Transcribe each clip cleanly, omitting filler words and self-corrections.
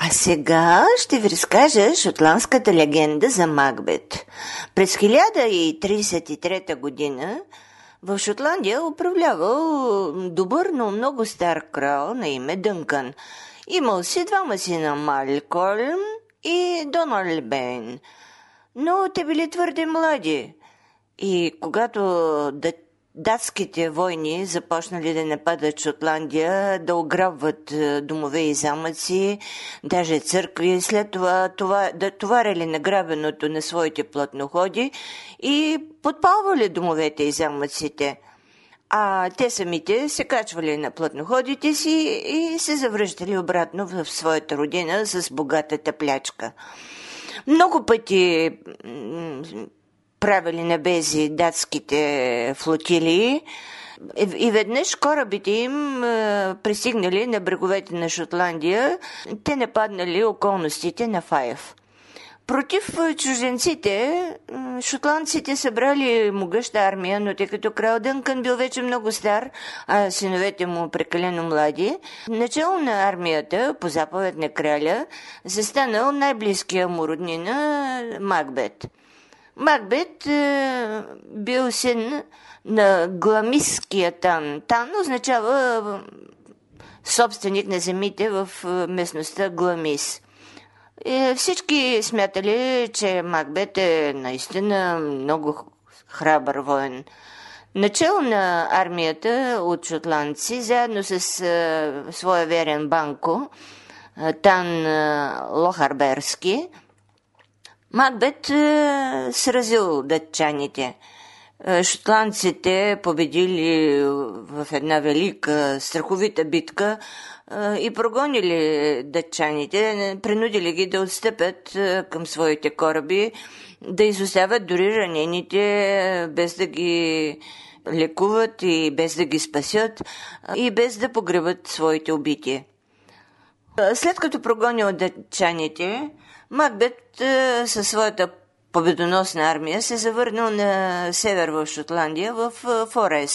А сега ще ви разкажа шотландската легенда за Макбет. През 1033 година в Шотландия управлявал добър, но много стар крал на име Дънкан. Имал си двама сина, Малколм и Доналбейн, но те били твърде млади. И когато датските войни започнали да нападат Шотландия, да ограбват домове и замъци, даже църкви, след това да товарили награбеното на своите платноходи и подпалвали домовете и замъците. А те самите се качвали на платноходите си и се завръщали обратно в своята родина с богатата плячка. Много пъти правили набези датските флотилии и веднъж корабите им пристигнали на бреговете на Шотландия, те нападнали околностите на Файв. Против чужденците, шотландците събрали могъща армия, но тъй като крал Дънкан бил вече много стар, а синовете му прекалено млади, начало на армията, по заповед на краля, застанал най-близкия му роднина Макбет. Макбет бил син на гламиския Тан. Тан означава собственик на земите в местността Гламис. Всички смятали, че Макбет е наистина много храбър воен. Начало на армията от шотландци, заедно с своя верен Банко, Тан Лохарберски, Макбет сразил датчаните. Шотландците победили в една велика, страховита битка и прогонили датчаните, принудили ги да отстъпят към своите кораби, да изоставят дори ранените, без да ги лекуват и без да ги спасят и без да погребат своите убити. След като прогонил датчаните, Макбет със своята победоносна армия се завърнал на север в Шотландия, в Форес.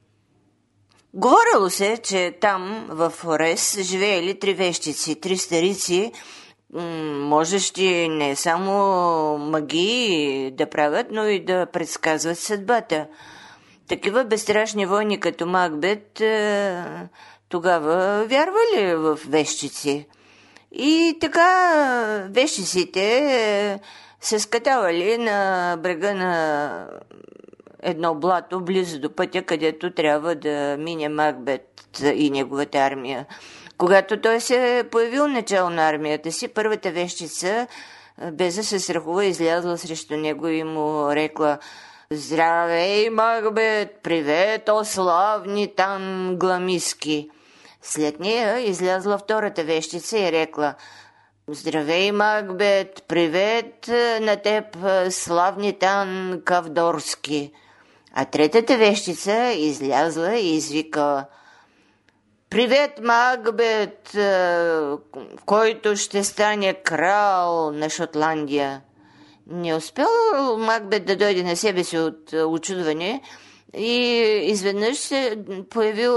Говорило се, че там в Форес живеели три вещици, три старици, можещи не само магии да правят, но и да предсказват съдбата. Такива безстрашни войни като Макбет тогава вярвали в вещици. И така вещиците се скатавали на брега на едно блато, близо до пътя, където трябва да мине Макбет и неговата армия. Когато той се е появил начало на армията си, първата вещица, без да се страхува, излязла срещу него и му рекла: „Здравей, Макбет! Привет, о славни Тан Гламиски!“ След нея излязла втората вещица и рекла: „Здравей, Макбет! Привет на теб, славни Тан Кавдорски!“ А третата вещица излязла и извикала: „Привет, Макбет, който ще стане крал на Шотландия!“ Не успел Макбет да дойде на себе си от учудване и изведнъж се появил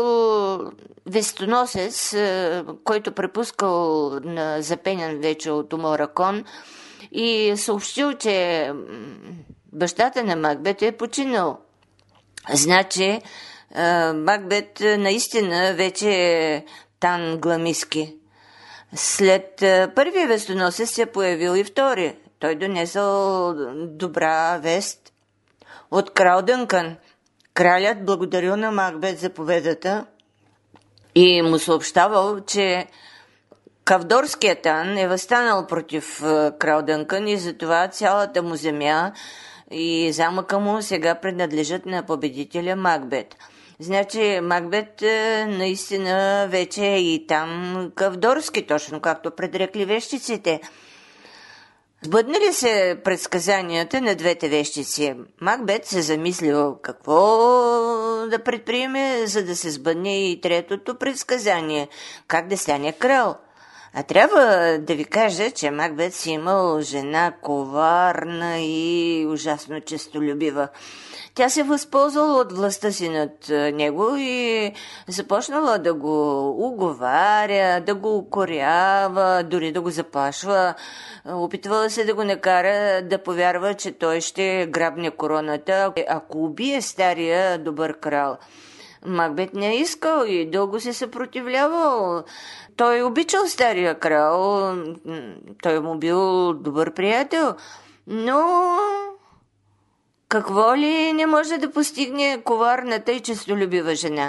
вестоносец, който препускал на запенян вече от умора кон и съобщил, че бащата на Макбет е починал. Значи Макбет наистина вече е Тан Гламиски. След първия вестоносец се появил и втори. Той донесъл добра вест от крал Дънкан. Кралят благодарил на Макбет за победата и му съобщавал, че Кавдорският Тан е възстанал против крал Дънкан и затова цялата му земя и замъка му сега принадлежат на победителя Макбет. Значи Макбет наистина вече е и там Кавдорски, точно както предрекли вещиците. Сбъднали се предсказанията на двете вещици. Макбет се замислил какво да предприеме, за да се сбъдне и третото предсказание – как да стане крал. А трябва да ви кажа, че Макбет си имал жена коварна и ужасно честолюбива. Тя се възползвала от властта си над него и започнала да го уговаря, да го укорява, дори да го заплашва. Опитвала се да го накара да повярва, че той ще грабне короната, ако убие стария добър крал. Макбет не е искал и дълго се съпротивлявал. Той обичал стария крал, той му бил добър приятел, но какво ли не може да постигне коварната и честолюбива жена?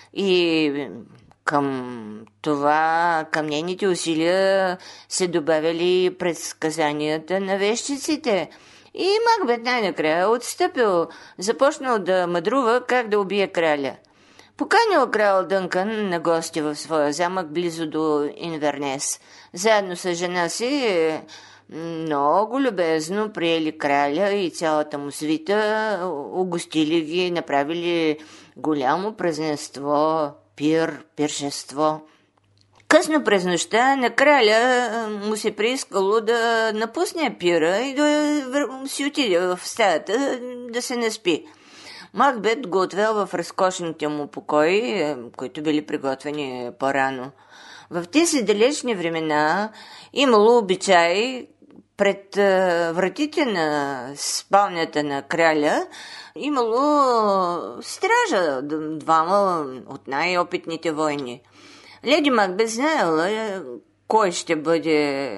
И към това, към нейните усилия се добавили предсказанията на вещиците. И Макбет най-накрая отстъпил, започнал да мъдрува как да убие краля. Поканил крал Дънкан на гости в своя замък близо до Инвернес. Заедно с жена си много любезно приели краля и цялата му свита, угостили ги, направили голямо празненство, пиршество. Късно през нощта на краля му се приискало да напусне пира и да си отиде в стаята да се наспи. Макбет го отвел в разкошните му покои, които били приготвени по-рано. В тези далечни времена имало обичай пред вратите на спалнята на краля, имало стража, двама от най-опитните войни. Леди Макбет знаела кой ще бъде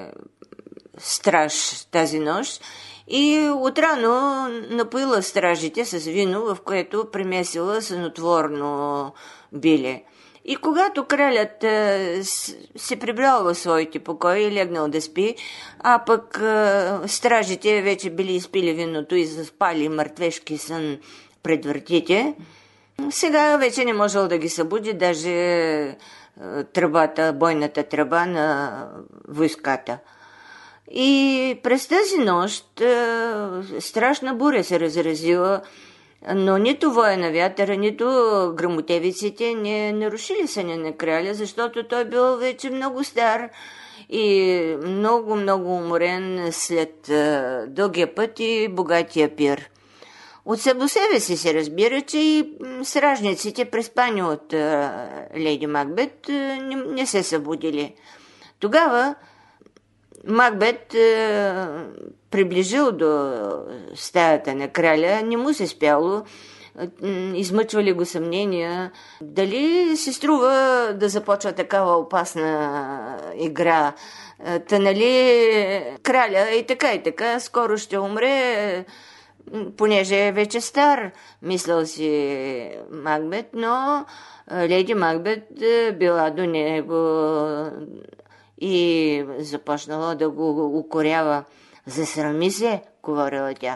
страж тази нощ и отрано напоила стражите с вино, в което примесила сънотворно биле. И когато кралят се прибрал в своите покои и легнал да спи, а пък стражите вече били изпили виното и заспали мъртвешки сън пред вратите, сега вече не можел да ги събуди даже тръбата, бойната тръба на войската. И през тази нощ страшна буря се разразила, но нито воя на вятъра, нито гръмотевиците не нарушили съня на краля, защото той бил вече много стар и много уморен след дългия път и богатия пир. От само себе си се разбира, че и стражниците, преспани от леди Макбет, не се събудили. Тогава Макбет приближил до стаята на краля, не му се спяло, измъчвали го съмнения, дали се струва да започва такава опасна игра. Та нали краля и така, скоро ще умре, понеже е вече стар, мислял си Макбет, но леди Макбет била до него и започнала да го укорява. Засрами се, говорила тя.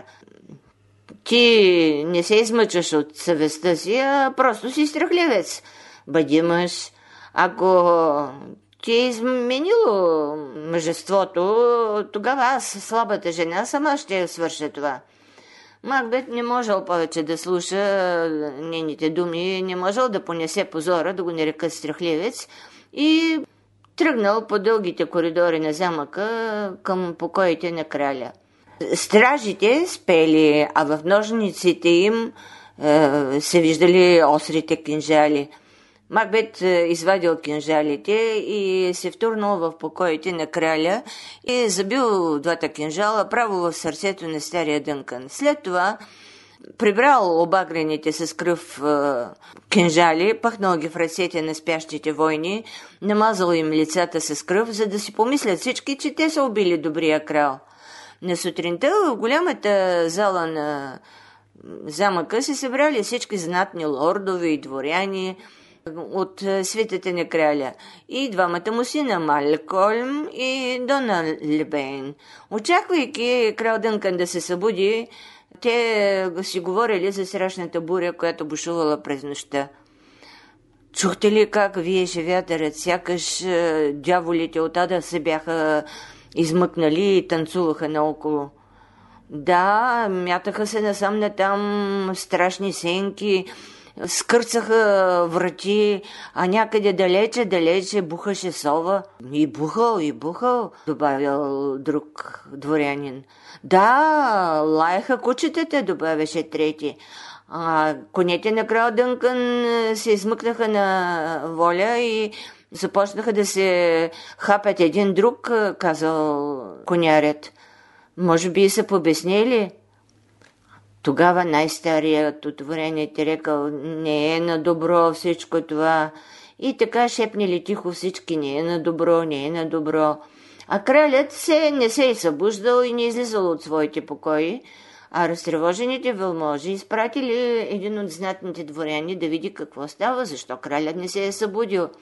Ти не се измъчваш от съвестта си, а просто си страхливец. Бъди мъж. Ако ти е изменило мъжеството, тогава аз, слабата жена, сама ще свърша това. Макбет не можел повече да слуша нейните думи, не можел да понесе позора, да го нарека страхливец и тръгнал по дългите коридори на замъка към покоите на краля. Стражите спели, а в ножниците им се виждали острите кинжали. Макбет извадил кинжалите и се втурнал в покоите на краля и забил двата кинжала право в сърцето на стария Дънкан. След това прибрал обагрените с кръв кинжали, пъхнал ги в ръцете на спящите войни, намазал им лицата с кръв, за да си помислят всички, че те са убили добрия крал. На сутринта в голямата зала на замъка се събрали всички знатни лордове и дворяни от свитата на краля и двамата му сина Малкольм и Дона Лебейн. Очаквайки крал Дънкан да се събуди, те си говорили за страшната буря, която бушувала през нощта. Чухте ли как виеше вятърът, сякаш дяволите от ада се бяха измъкнали и танцуваха наоколо? Да, мятаха се насам натам страшни сенки, скърцаха врати, а някъде далече бухаше сова. И бухал, добавил друг дворянин. Да, лаяха кучетата, добавяше трети. А конете на крал Дънкън се измъкнаха на воля и започнаха да се хапят един друг, казал конярят. Може би са побеснели. Тогава най-старият от дворяните рекал: не е на добро всичко това. И така шепнели тихо всички: не е на добро. А кралят не се е събуждал и не излизал от своите покои, а разтревожените велможи изпратили един от знатните дворяни да види какво става, защо кралят не се е събудил.